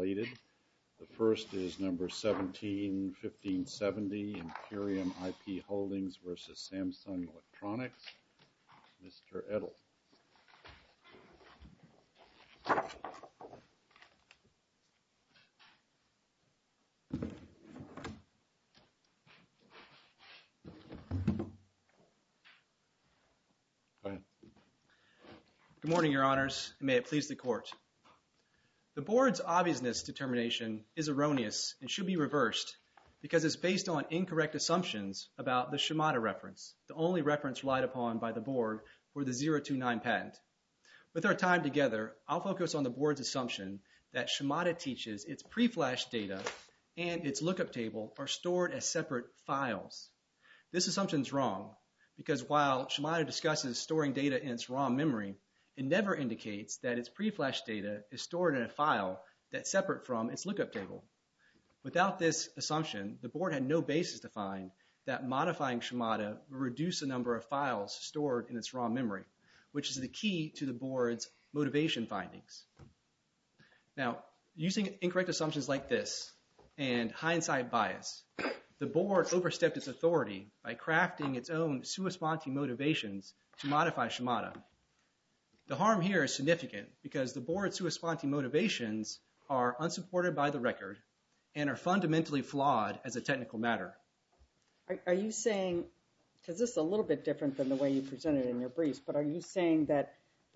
related. The first is number 171570, Imperium IP Holdings versus Samsung Electronics. Mr. Edel. Go ahead. Good morning, Your Honors, and may it please the Court. The Board's obviousness determination is erroneous and should be reversed because it's based on incorrect assumptions about the Shimada reference, the only reference relied upon by the Board for the 029 patent. With our time together, I'll focus on the Board's assumption that Shimada teaches its pre-flash data and its lookup table are stored as separate files. This assumption is wrong because while Shimada discusses storing data in its ROM memory, it never indicates that its pre-flash data is stored in a file that's separate from its lookup table. Without this assumption, the Board had no basis to find that modifying Shimada will reduce the number of files stored in its ROM memory, which is the key to the Board's motivation findings. Now, using incorrect assumptions like this and hindsight bias, the Board overstepped its authority by crafting its own sua sponte motivations to modify Shimada. The harm here is significant because the Board's sua sponte motivations are unsupported by the record and are fundamentally flawed as a technical matter. Are you saying, because this is a little bit different than the way you presented it in your briefs, but are you saying that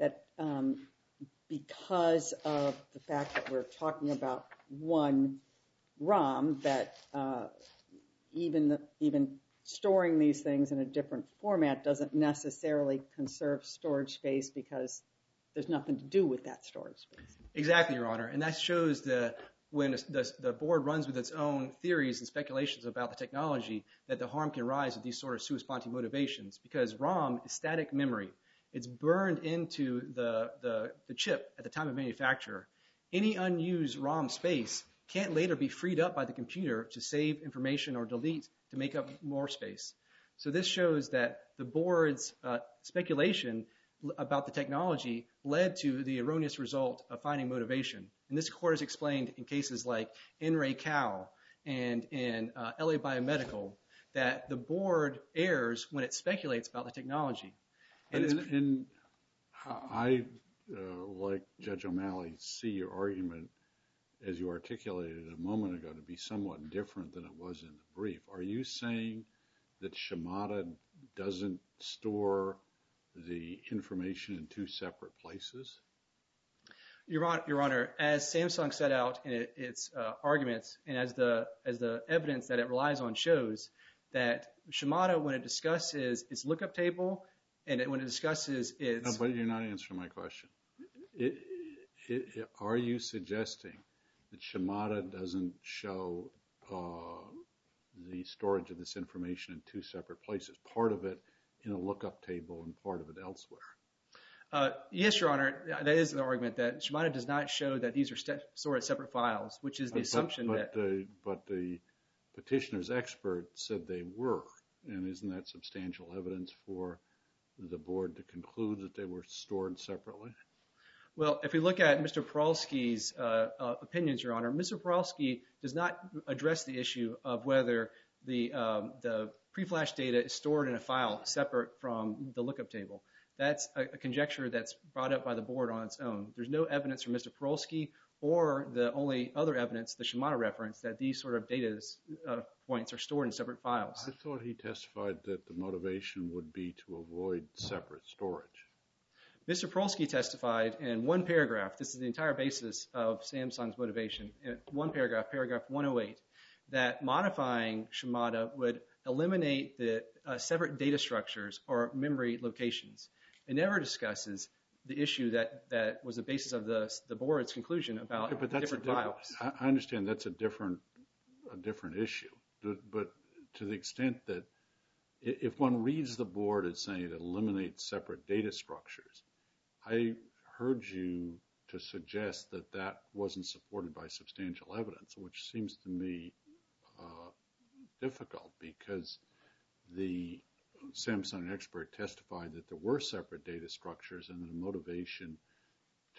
because of the fact that we're talking about one ROM, that even storing these things in a different format doesn't necessarily conserve storage space because there's nothing to do with that storage space? Exactly, Your Honor. And that shows that when the Board runs with its own theories and speculations about the technology, that the harm can rise with these sort of sua sponte motivations, because ROM is static memory. It's burned into the chip at the time of manufacture. Any unused ROM space can't later be freed up by the computer to save information or delete to make up more space. So this shows that the Board's speculation about the technology led to the erroneous result of finding motivation. And this Court has explained in cases like In Re Cal and in LA Biomedical that the Board errs when it speculates about the technology. And I, like Judge O'Malley, see your argument as you articulated a moment ago to be somewhat different than it was in the brief. Are you saying that Shimada doesn't store the information in two separate places? Your Honor, as Samsung set out in its arguments and as the evidence that it relies on shows, that Shimada, when it discusses its lookup table and when it discusses its... No, but you're not answering my question. Are you suggesting that Shimada doesn't show the storage of this information in two separate places, part of it in a lookup table and part of it elsewhere? Yes, Your Honor, that is the argument, that Shimada does not show that these are stored as separate files, which is the assumption that... But the petitioner's expert said they were, and isn't that substantial evidence for the Board to conclude that they were stored separately? Well, if we look at Mr. Porolsky's opinions, Your Honor, Mr. Porolsky does not address the issue of whether the pre-flash data is stored in a file separate from the lookup table. That's a conjecture that's brought up by the Board on its own. There's no evidence from Mr. Porolsky or the only other evidence, the Shimada reference, that these sort of data points are stored in separate files. I thought he testified that the motivation would be to avoid separate storage. Mr. Porolsky testified in one paragraph, this is the entire basis of Samsung's motivation, in one paragraph, paragraph 108, that modifying Shimada would eliminate the separate data structures or memory locations. It never discusses the issue that was the basis of the Board's conclusion about different files. I understand that's a different issue, but to the extent that if one reads the Board as saying it eliminates separate data structures, I heard you to suggest that that wasn't supported by substantial evidence, which seems to me difficult because the Samsung expert testified that there were separate data structures and the motivation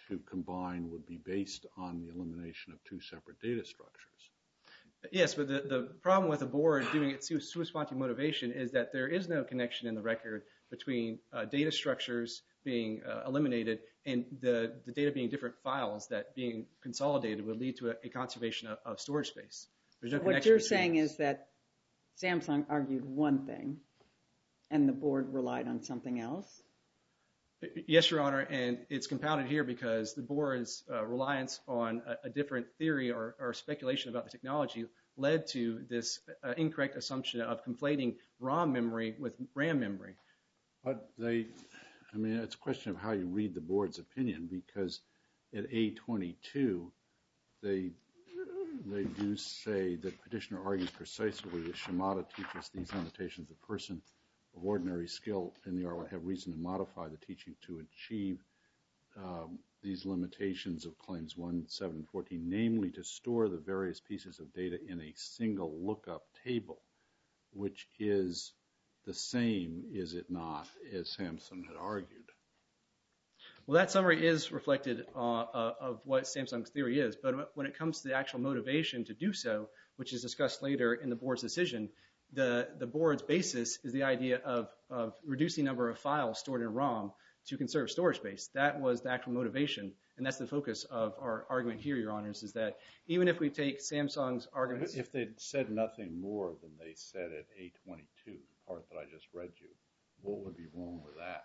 to combine would be based on the elimination of two separate data structures. Yes, but the problem with the board doing its sua sponte motivation is that there is no connection in the record between data structures being eliminated and the data being different files that being consolidated would lead to a conservation of storage space. There's no connection. What you're saying is that Samsung argued one thing and the board relied on something else? Yes, Your Honor, and it's compounded here because the board's reliance on a different theory or speculation about the technology led to this incorrect assumption of conflating ROM memory with RAM memory. But it's a question of how you read the board's opinion, because at A22, they do say that petitioner argues precisely that Shimada teaches these limitations. A person of ordinary skill in the art would have reason to modify the teaching to achieve these limitations of claims 1, 7, and 14, namely to store the various pieces of data in a single lookup table, which is the same, is it not, as Samsung had argued. Well, that summary is reflected of what Samsung's theory is, but when it comes to the actual motivation to do so, which is discussed later in the board's decision, the board's basis is the idea of reducing the number of files stored in ROM to conserve storage space. That was the actual motivation, and that's the focus of our argument here, Your Honors, is that even if we take Samsung's arguments... If they'd said nothing more than they said at A22, the part that I just read you, what would be wrong with that?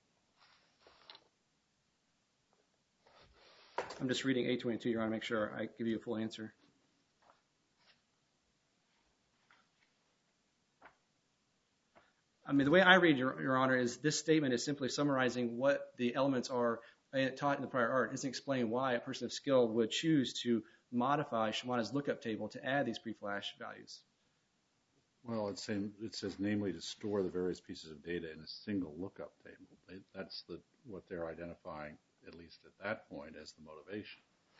I'm just reading A22, Your Honor, to make sure I give you a full answer. I mean, the way I read, Your Honor, is this statement is simply summarizing what the elements are taught in the prior art. It doesn't explain why a person of skill would choose to modify Shimada's lookup table to add these pre-flash values. Well, it says namely to store the various pieces of data in a single lookup table. That's what they're identifying, at least at that point, as the motivation.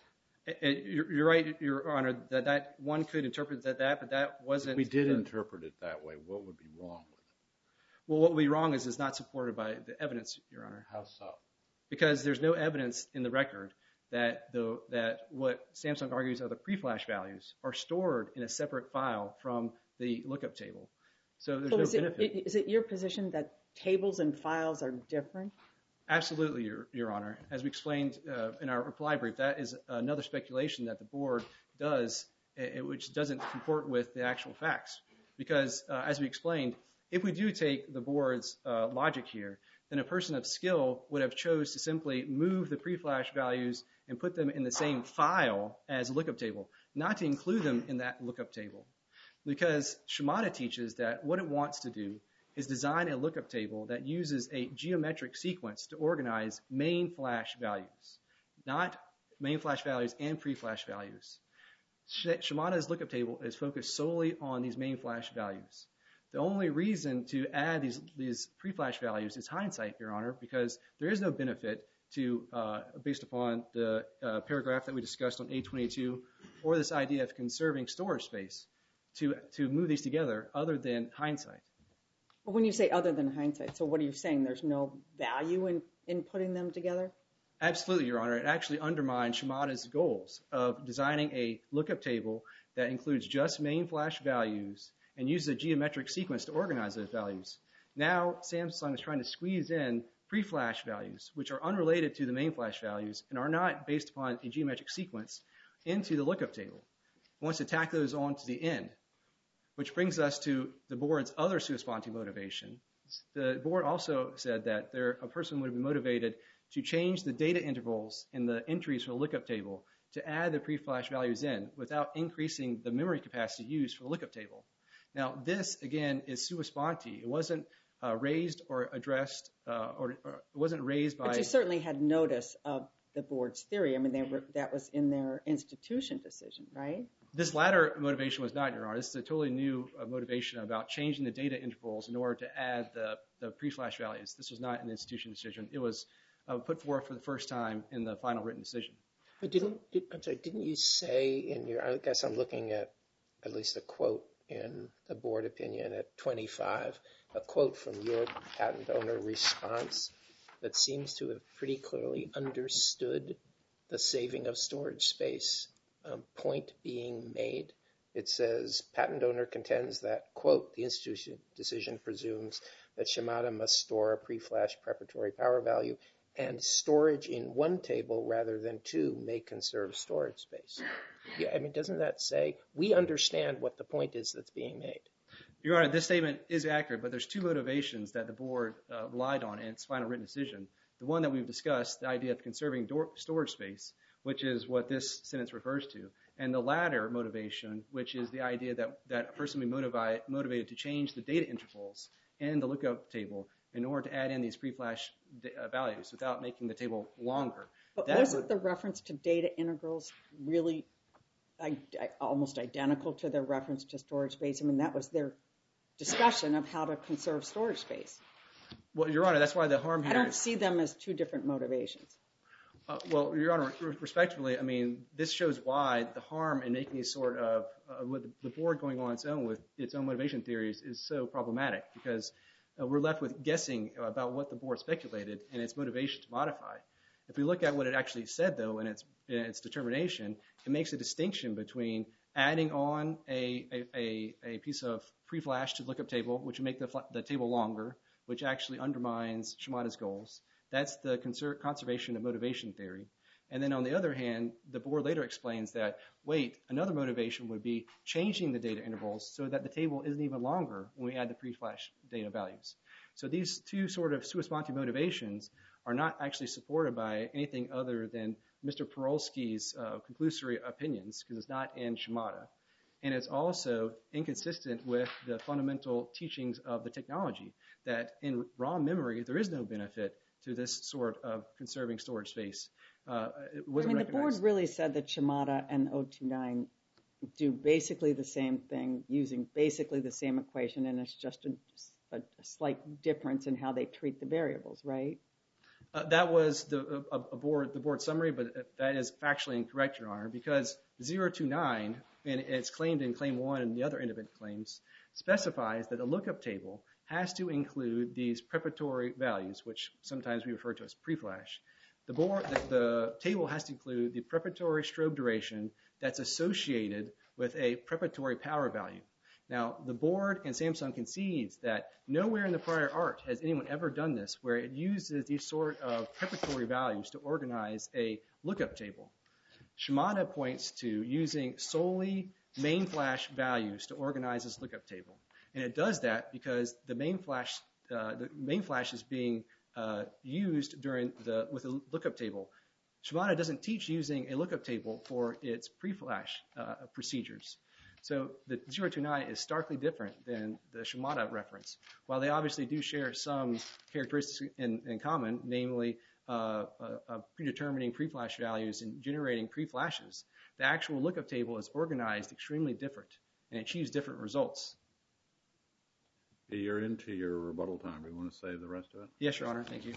You're right, Your Honor, that one could interpret that, but that wasn't... If we did interpret it that way, what would be wrong with it? Well, what would be wrong is it's not supported by the evidence, Your Honor. How so? Because there's no evidence in the record that what Samsung argues are the pre-flash values are stored in a separate file from the lookup table. So there's no benefit. Is it your position that tables and files are different? Absolutely, Your Honor. As we explained in our reply brief, that is another speculation that the board does, which doesn't comport with the actual facts. Because, as we explained, if we do take the board's logic here, then a person of skill would have chose to simply move the pre-flash values and put them in the same file as a lookup table, not to include them in that lookup table. Because Shimada teaches that what it wants to do is design a lookup table that uses a geometric sequence to organize main flash values, not main flash values and pre-flash values. Shimada's lookup table is focused solely on these main flash values. The only reason to add these pre-flash values is hindsight, Your Honor, because there is no benefit to, based upon the paragraph that we discussed on A22, or this idea of conserving storage space, to move these together other than hindsight. Well, when you say other than hindsight, so what are you saying? There's no value in putting them together? Absolutely, Your Honor. It actually undermines Shimada's goals of designing a lookup table that includes just main flash values and uses a geometric sequence to organize those values. Now, Samsung is trying to squeeze in pre-flash values, which are unrelated to the main flash values and are not based upon a geometric sequence, into the lookup table. It wants to tack those on to the end, which brings us to the board's other sua sponte motivation. The board also said that a person would be motivated to change the data intervals in the entries for the lookup table to add the pre-flash values in without increasing the memory capacity used for the lookup table. Now, this, again, is sua sponte. It wasn't raised or addressed, or it wasn't raised by... But you certainly had notice of the board's theory. I mean, that was in their institution decision, right? This latter motivation was not, Your Honor. This is a totally new motivation about changing the data intervals in order to add the pre-flash values. This was not an institution decision. It was put forth for the first time in the final written decision. But didn't you say in your, I guess I'm looking at least a quote in the board opinion at 25, a quote from your patent owner response that seems to have pretty clearly understood the saving of storage space point being made. It says, patent owner contends that, quote, the institution decision presumes that Shimada must store a pre-flash preparatory power value, and storage in one table rather than two may conserve storage space. Yeah, I mean, doesn't that say, we understand what the point is that's being made? Your Honor, this statement is accurate, but there's two motivations that the board relied on in its final written decision. The one that we've discussed, the idea of conserving storage space, which is what this sentence refers to, and the latter motivation, which is the idea that a person be motivated to change the data intervals in the lookup table in order to add in these pre-flash values without making the table longer. But wasn't the reference to data integrals really almost identical to their reference to storage space? I mean, that was their discussion of how to conserve storage space. Well, Your Honor, that's why the harm here... I don't see them as two different motivations. Well, Your Honor, respectively, I mean, this shows why the harm in making these sort of, with the board going on its own with its own motivation theories is so problematic, because we're left with guessing about what the board speculated and its motivation to modify. If we look at what it actually said, though, in its determination, it makes a distinction between adding on a piece of pre-flash to the lookup table, which would make the table longer, which actually undermines Shimada's goals. That's the conservation of motivation theory. And then on the other hand, the board later explains that, wait, another motivation would be changing the data intervals so that the table isn't even longer when we add the pre-flash data values. So these two sort of sua sponte motivations are not actually supported by anything other than Mr. Perolsky's conclusory opinions, because it's not in Shimada. And it's also inconsistent with the fundamental teachings of the technology, that in raw memory, there is no benefit to this sort of conserving storage space. The board really said that Shimada and 029 do basically the same thing using basically the same equation, and it's just a slight difference in how they treat the variables, right? That was the board summary, but that is factually incorrect, Your Honor, because 029, and it's claimed in Claim 1 and the other independent claims, specifies that a lookup table has to include these preparatory values, which sometimes we refer to as pre-flash. The table has to include the preparatory strobe duration that's associated with a preparatory power value. Now, the board and Samsung concedes that nowhere in the prior art has anyone ever done this, where it uses these sort of preparatory values to organize a lookup table. Shimada points to using solely main flash values to organize this lookup table. And it does that because the main flash is being used with a lookup table. Shimada doesn't teach using a lookup table for its pre-flash procedures. So the 029 is starkly different than the Shimada reference. While they obviously do share some characteristics in common, namely predetermining pre-flash values and generating pre-flashes, the actual lookup table is organized extremely different and achieves different results. You're into your rebuttal time. Do you want to say the rest of it? Yes, Your Honor. Thank you.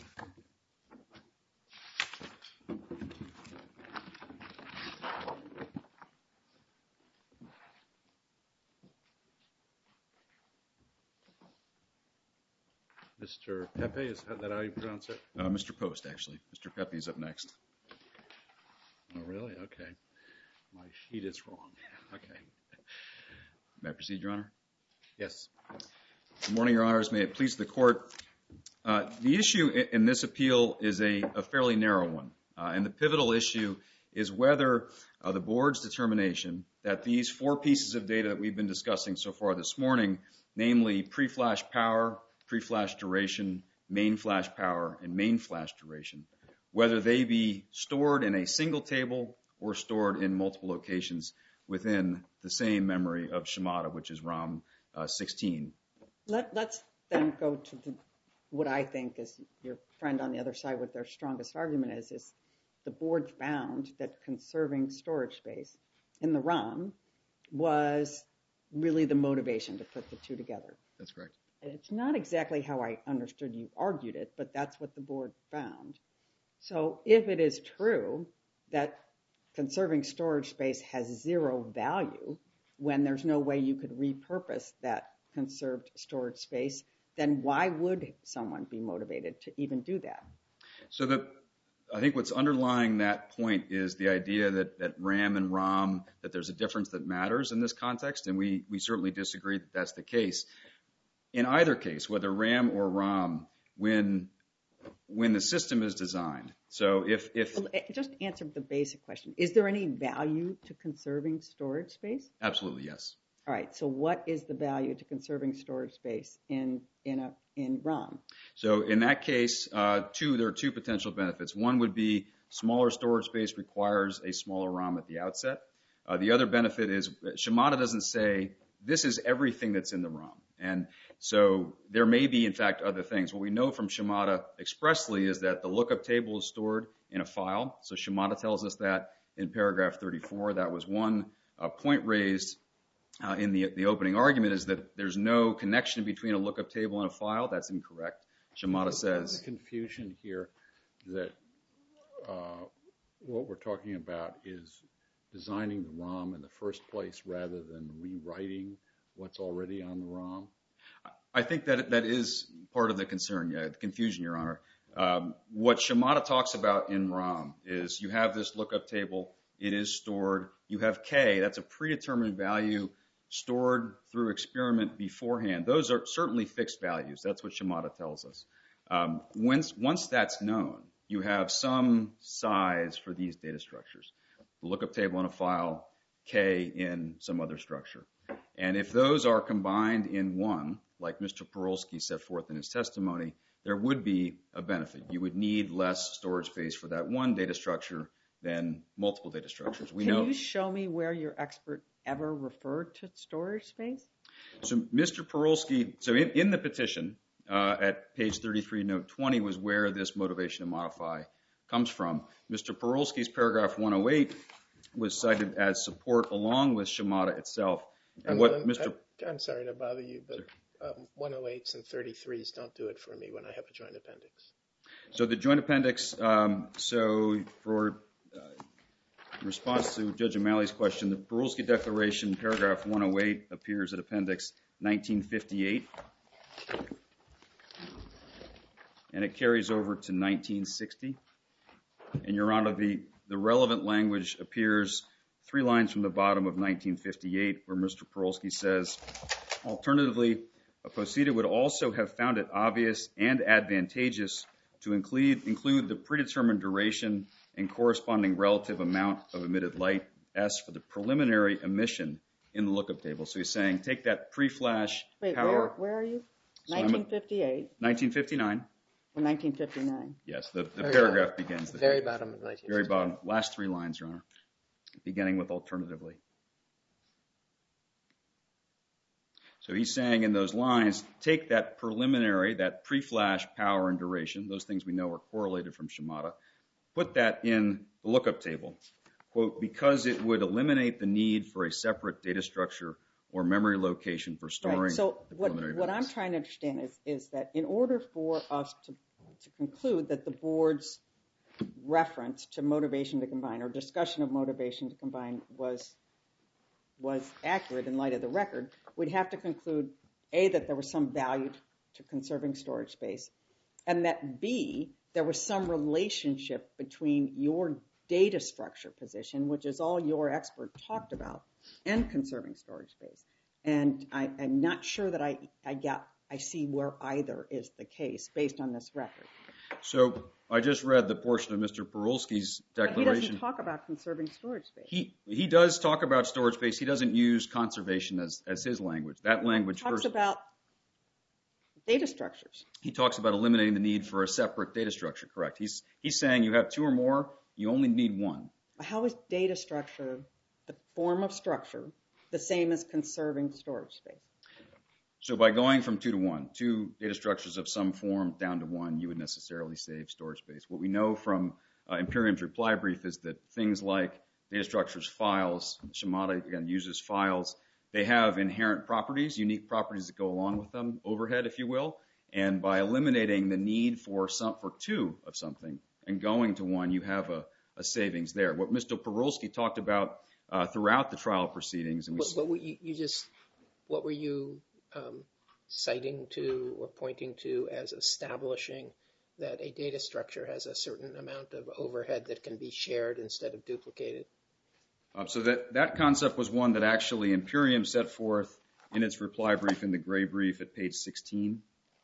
Mr. Pepe, is that how you pronounce it? Mr. Post, actually. Mr. Pepe is up next. Oh, really? Okay. My sheet is wrong. Okay. May I proceed, Your Honor? Yes. Good morning, Your Honors. May it please the Court. The issue in this appeal is a fairly narrow one. And the pivotal issue is whether the Board's determination that these four pieces of data that we've been discussing so far this morning, namely pre-flash power, pre-flash duration, main flash power, and main flash duration, whether they be stored in a single table or stored in multiple locations within the same memory of Shimada, which is ROM 16. Let's then go to what I think is your friend on the other side, what their strongest argument is the Board found that conserving storage space in the ROM was really the motivation to put the two together. That's correct. And it's not exactly how I understood you argued it, but that's what the Board found. So if it is true that conserving storage space has zero value when there's no way you could repurpose that conserved storage space, then why would someone be motivated to even do that? So I think what's underlying that point is the idea that RAM and ROM, that there's a difference that matters in this context, and we certainly disagree that that's the case. In either case, whether RAM or ROM, when the system is designed, so if Well, just answer the basic question. Is there any value to conserving storage space? Absolutely, yes. All right, so what is the value to conserving storage space in ROM? So in that case, there are two potential benefits. One would be smaller storage space requires a smaller ROM at the outset. The other benefit is Shimada doesn't say this is everything that's in the ROM. And so there may be, in fact, other things. What we know from Shimada expressly is that the lookup table is stored in a file. So Shimada tells us that in paragraph 34. That was one point raised in the opening argument, is that there's no connection between a lookup table and a file. That's incorrect. Shimada says... There's a confusion here that what we're talking about is designing the ROM in the first place rather than rewriting what's already on the ROM. I think that is part of the concern, the confusion, Your Honor. What Shimada talks about in ROM is you have this lookup table. It is stored. You have K. That's a predetermined value stored through experiment beforehand. Those are certainly fixed values. That's what Shimada tells us. Once that's known, you have some size for these data structures. The lookup table in a file, K in some other structure. And if those are combined in one, like Mr. Perolsky set forth in his testimony, there would be a benefit. You would need less storage space for that one data structure than multiple data structures. Can you show me where your expert ever referred to storage space? So Mr. Perolsky, so in the petition at page 33, note 20 was where this motivation to modify comes from. Mr. Perolsky's paragraph 108 was cited as support along with Shimada itself. And I'm sorry to bother you, but 108s and 33s don't do it for me when I have a joint appendix. So the joint appendix, so for response to Judge O'Malley's question, the Perolsky Declaration, paragraph 108, appears at appendix 1958. And it carries over to 1960. And Your Honor, the relevant language appears 3 lines from the bottom of 1958, where Mr. Perolsky says, alternatively, a posita would also have found it obvious and advantageous to include the predetermined duration and corresponding relative amount of emitted light, S, for the preliminary emission in the lookup table. So he's saying take that pre-flash power. Wait, where are you? 1958. 1959. Or 1959. Yes, the paragraph begins. The very bottom of 1959. Very bottom. Last 3 lines, Your Honor. Beginning with alternatively. So he's saying in those lines, take that preliminary, that pre-flash power and duration, those things we know are correlated from Shimada, put that in the lookup table, quote, because it would eliminate the need for a separate data structure or memory location for storing. Right. So what I'm trying to understand is that in order for us to conclude that the board's reference to motivation to combine or discussion of motivation to combine was accurate in light of the record, we'd have to conclude, A, that there was some value to conserving storage space, and that, B, there was some relationship between your data structure position, which is all your expert talked about, and conserving storage space. And I'm not sure that I see where either is the case based on this record. So I just read the portion of Mr. Perolsky's declaration. But he doesn't talk about conserving storage space. He does talk about storage space. He doesn't use conservation as his language. That language He talks about data structures. He talks about eliminating the need for a separate data structure, correct. He's saying you have 2 or more, you only need 1. How is data structure, the form of structure, the same as conserving storage space? So by going from 2 to 1, 2 data structures of some form down to 1, you would necessarily save storage space. What we know from Imperium's reply brief is that things like data structures, files, Shimada, again, uses files, they have inherent properties, unique properties that go along with them, overhead, if you will. And by eliminating the need for 2 of something and going to 1, you have a savings there. What Mr. Perolsky talked about throughout the trial proceedings. And what were you citing to or pointing to as establishing that a data structure has a certain amount of overhead that can be shared instead of duplicated? So that concept was one that actually Imperium set forth in its reply brief in the gray brief at page 16.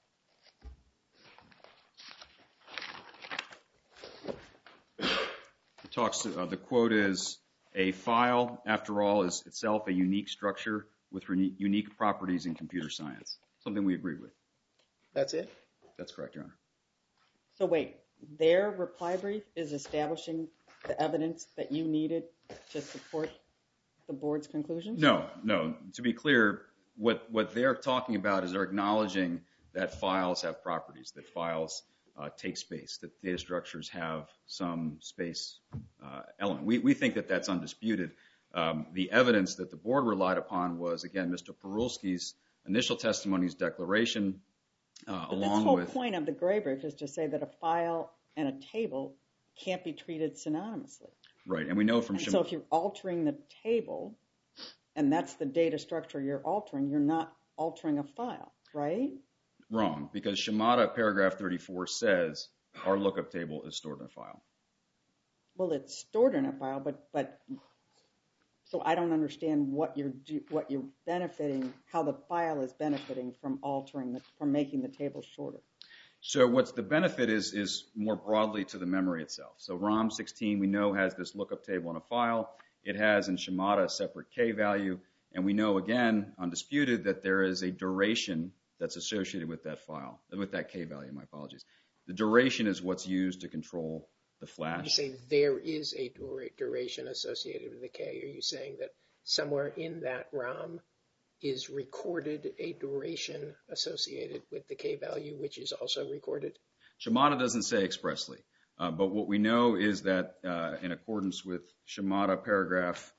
It talks, the quote is, "A file, after all, is itself a unique structure with unique properties in computer science." Something we agree with. That's it? That's correct, Your Honor. So wait, their reply brief is establishing the evidence that you needed to support the board's conclusions? No. To be clear, what they're talking about is they're acknowledging that files have properties, that files take space, that data structures have some space element. We think that that's undisputed. The evidence that the board relied upon was, again, Mr. Perulski's initial testimony's declaration, along with... The whole point of the gray brief is to say that a file and a table can't be treated synonymously. Right, and we know from... So if you're altering the table, and that's the data structure you're altering, you're not altering a file, right? Wrong, because Shimada paragraph 34 says our lookup table is stored in a file. Well, it's stored in a file, but so I don't understand what you're benefiting, how the file is benefiting from from making the table shorter. So what's the benefit is more broadly to the memory itself. So ROM 16 we know has this lookup table in a file. It has in Shimada a separate K value, and we know again, undisputed, that there is a duration that's associated with that file, with that K value, my apologies. The duration is what's used to control the flash. You say there is a duration associated with the K. Are you saying that somewhere in that ROM is recorded a duration associated with the K value, which is also recorded? Shimada doesn't say expressly, but what we know is that in accordance with Shimada paragraph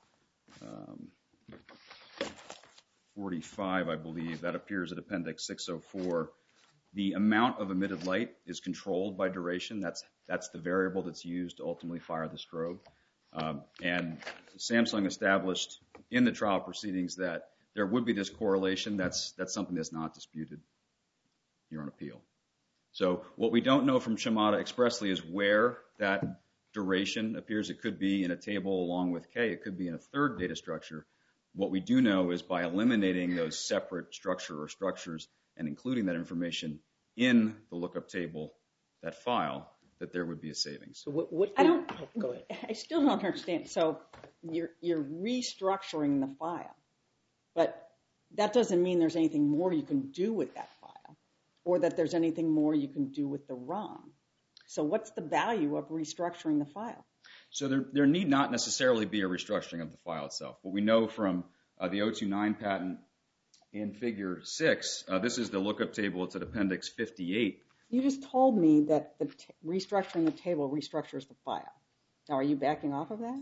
45, I believe, that appears at Appendix 604, the amount of emitted light is controlled by duration. That's the variable that's used to ultimately fire the strobe. And Samsung established in the trial proceedings that there would be this correlation. That's something that's not disputed here on appeal. So what we don't know from Shimada expressly is where that duration appears. It could be in a table along with K. It could be in a third data structure. What we do know is by eliminating those separate structure or structures and including that information in the lookup table, that file, that there would be a savings. So go ahead. I still don't understand. So you're restructuring the file, but that doesn't mean there's anything more you can do with that file or that there's anything more you can do with the ROM. So what's the value of restructuring the file? So there need not necessarily be a restructuring of the file itself. What we know from the 029 patent in Figure 6, this is the lookup table. It's at Appendix 58. You just told me that restructuring the table restructures the file. Now, are you backing off of that?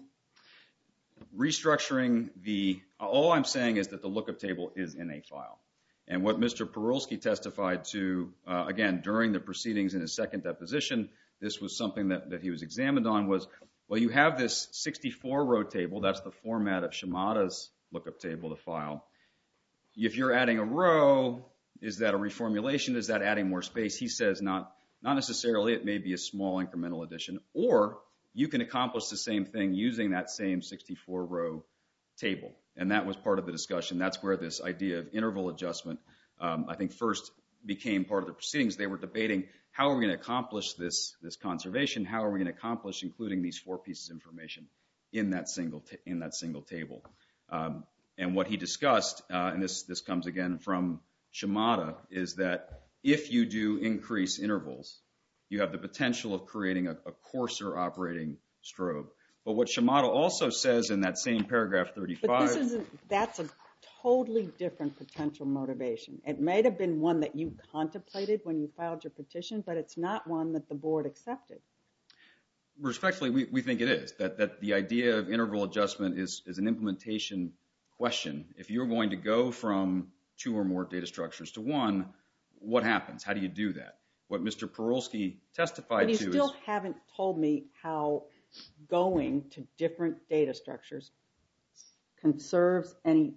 Restructuring all I'm saying is that the lookup table is in a file. And what Mr. Perulski testified to, again, during the proceedings in his second deposition, this was something that he was examined on was, well, you have this 64-row table. That's the format of Shimada's lookup table, the file. If you're adding a row, is that a reformulation? Is that adding more space? He says not necessarily. It may be a small incremental addition. Or you can accomplish the same thing using that same 64-row table. And that was part of the discussion. That's where this idea of interval adjustment, I think, first became part of the proceedings. They were debating how are we going to accomplish this conservation? How are we going to accomplish including these four pieces of information in that single table? And what he discussed, and this comes again from Shimada, is that if you do increase intervals, you have the potential of creating a coarser operating strobe. But what Shimada also says in that same paragraph 35... But that's a totally different potential motivation. It might have been one that you contemplated when you filed your petition, but it's not one that the board accepted. Respectfully, we think it is. That the idea of interval adjustment is an implementation question. If you're going to go from two or more data structures to one, what happens? How do you do that? What Mr. Perulski testified to is... But you still haven't told me how going to different data structures conserves any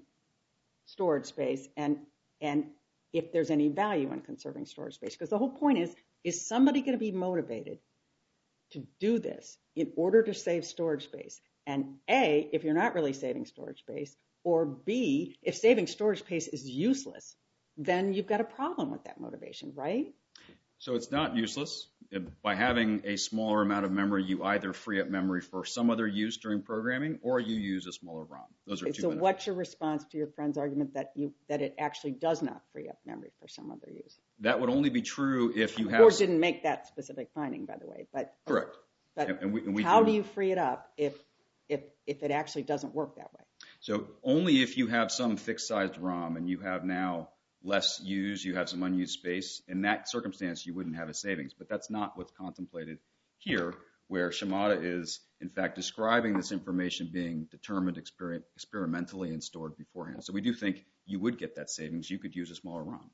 storage space and if there's any value in conserving storage space. Because the whole point is is somebody going to be motivated to do this in order to save storage space? And A, if you're not really saving storage space, or B, if saving storage space is useless, then you've got a problem with that motivation, right? So it's not useless. By having a smaller amount of memory, you either free up memory for some other use during programming, or you use a smaller ROM. Those are two So benefits. what's your response to your friend's argument that it actually does not free up memory for some other use? That would only be true if you The have... board didn't make that specific finding, by the way. Correct. But And we how can- do you free it up if it actually doesn't work that way? So only if you have some fixed-sized ROM and you have now less used, you have some unused space. In that circumstance, you wouldn't have a savings. But that's not what's contemplated here, where Shimada is, in fact, describing this information being determined experimentally and stored beforehand. So we do think you would get that savings. You could use a smaller ROM.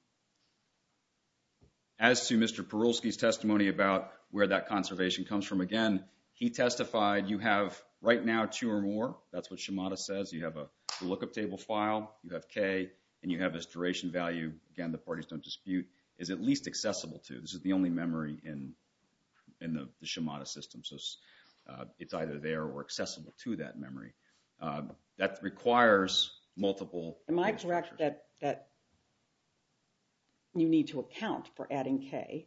As to Mr. Perulski's testimony about where that conservation comes from, again, he testified you have right now 2 or more. That's what Shimada says. You have a lookup table file, you have K, and you have this duration value, again, the parties don't dispute, is at least accessible to. This is the only memory in the Shimada system. So it's either there or accessible to that memory. That requires multiple... Am I correct that you need to account for adding K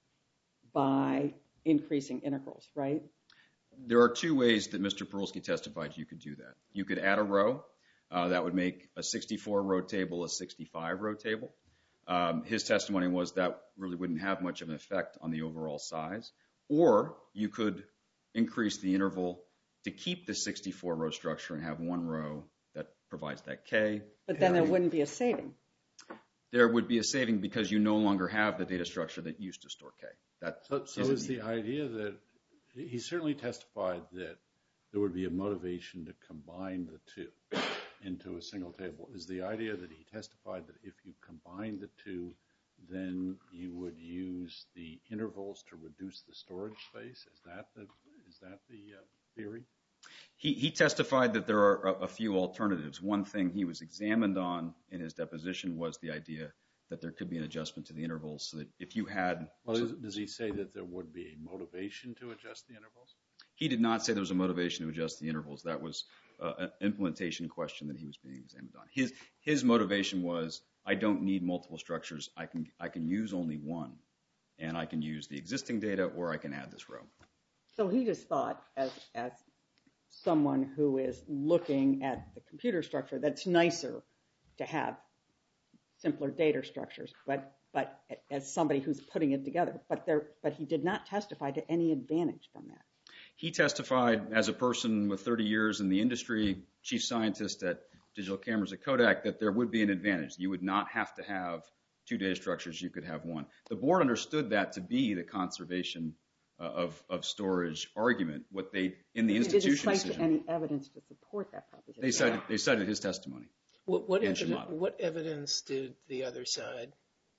by increasing integrals, right? There are 2 ways that Mr. Perulski testified you could do that. You could add a row. That would make a 64-row table a 65-row table. His testimony was that really wouldn't have much of an effect on the overall size. Or you could increase the interval to keep the 64-row structure and have 1 row that provides that K. But then there wouldn't be a saving. There would be a saving because you no longer have the data structure that used to store K. So is the idea that he certainly testified that there would be a motivation to combine the 2 into a single table. Is the idea that he testified that if you combine the 2, then you would use the intervals to reduce the storage space? Is that the theory? He testified that there are a few alternatives. One thing he was examined on in his deposition was the idea that there could be an adjustment to the intervals so that if you had... Well, does he say that there would be a motivation to adjust the intervals? He did not say there was a motivation to adjust the intervals. That was an implementation question that he was being examined on. His motivation was, I don't need multiple structures. I can use only one, and I can use the existing data, or I can add this row. So he just thought, as someone who is looking at the computer structure, that's nicer to have simpler data structures, but as somebody who's putting it together. But he did not testify to any advantage from that. He testified as a person with 30 years in the industry, chief scientist at Digital Cameras at Kodak, that there would be an advantage. You would not have to have 2 data structures. You could have 1. The board understood that to be the conservation of storage argument. What they, in the institution They didn't cite decision, any evidence to support that proposition. they cited his testimony. What evidence did the other side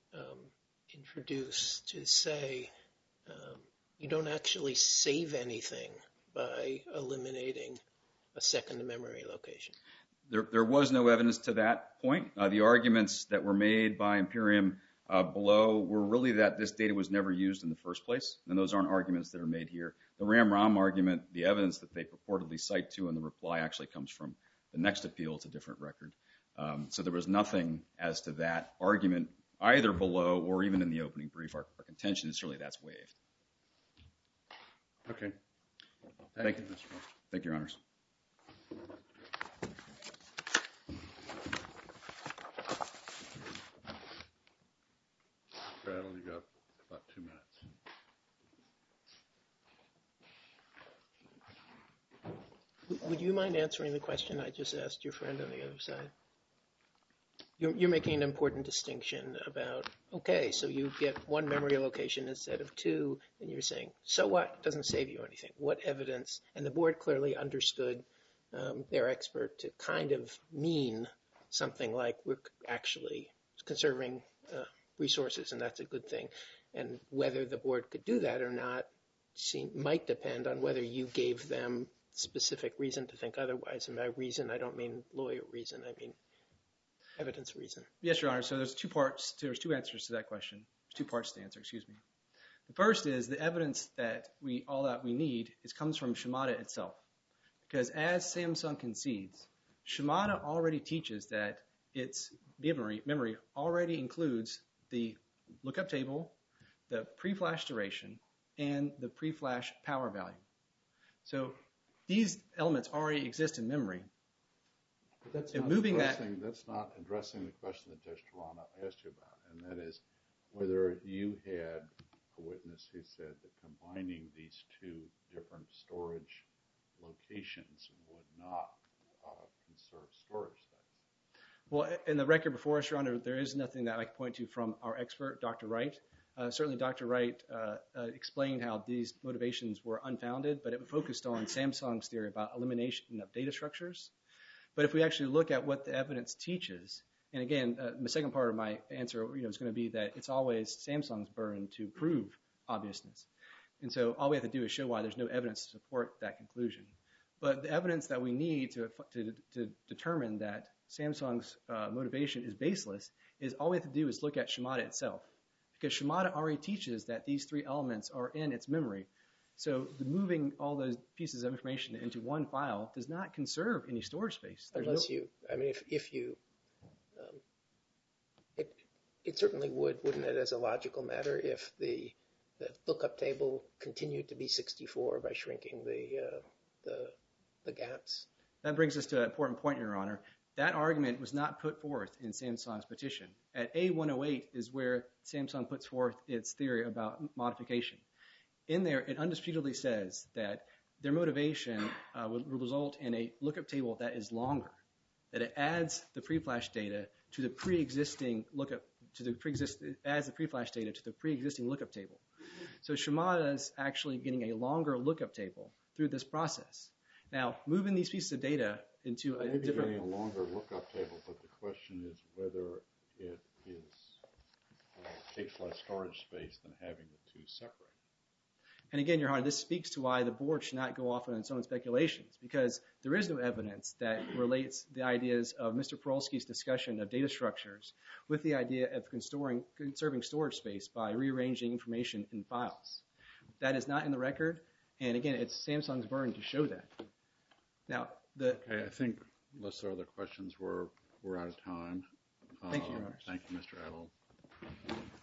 introduce to say you don't actually save anything by eliminating a second memory location? There was no evidence to that point. The arguments that were made by Imperium below were really that this data was never used in the first place, and those aren't arguments that are made here. The RAM-ROM argument, the evidence that they purportedly cite to in the reply actually comes from the next appeal. It's a different record. So there was nothing as to that argument either below or even in the opening brief. Our contention is certainly that's waived. Okay. Thank you, Mr. President. Thank you, Your Honors. Bradley, you got about 2 minutes. Would you mind answering the question I just asked your friend on the other side? You're making an important distinction about, okay, so you get 1 memory location instead of 2, and you're saying, so what? It doesn't save you anything. What evidence? And the board clearly understood their expert to kind of mean something like we're actually conserving resources, and that's a good thing. And whether the board could do that or not might depend on whether you gave them specific reason to think otherwise. And by reason, I don't mean lawyer reason. I mean evidence reason. Yes, Your Honor. So there's 2 parts. There's 2 answers to that question. There's 2 parts to the answer, excuse me. The first is the evidence that we need comes from Shimada itself. Because as Samsung concedes, Shimada already teaches that its memory already includes the lookup table, the pre-flash duration, and the pre-flash power value. So these elements already exist in memory. But that's not addressing the question that Judge Toronto asked you about, and that is whether you had a witness who said that combining these two different storage locations would not conserve storage space. Well, in the record before us, Your Honor, there is nothing that I can point to from our expert, Dr. Wright. Certainly, Dr. Wright explained how these motivations were unfounded, but it focused on Samsung's theory about elimination of data structures. But if we actually look at what the evidence teaches, and again, the second part of my answer is going to be that it's always Samsung's burden to prove obviousness. And so all we have to do is show why there's no evidence to support that conclusion. But the evidence that we need to determine that Samsung's motivation is baseless is all we have to do is look at Shimada itself. Because Shimada already teaches that these three elements are in its memory. So moving all those pieces of information into one file does not conserve any storage space. It certainly wouldn't it, as a logical matter, if the lookup table continued to be 64 by shrinking the gaps? That brings us to an important point, Your Honor. That argument was not put forth in Samsung's petition. At A108 is where Samsung puts forth its theory about modification. In there, it undisputedly says that their motivation will result in a lookup table that is longer, that it adds the pre-flash data to the pre-existing lookup, adds the pre-flash data to the pre-existing lookup table. So Shimada is actually getting a longer lookup table through this process. Now, moving these pieces of data into a different... Maybe getting a longer lookup table, but the question is whether it takes less storage space than having the two separate. And again, Your Honor, this speaks to why the board should not go off on its own speculations, because there is no evidence that relates the ideas of Mr. Perolsky's discussion of data structures with the idea of conserving storage space by rearranging information in files. That is not in the record, and again, it's Samsung's burden to show that. Now, Okay, I think, unless there are other questions, we're out of time. Thank you, Your Honor. Thank you, Mr. Adel.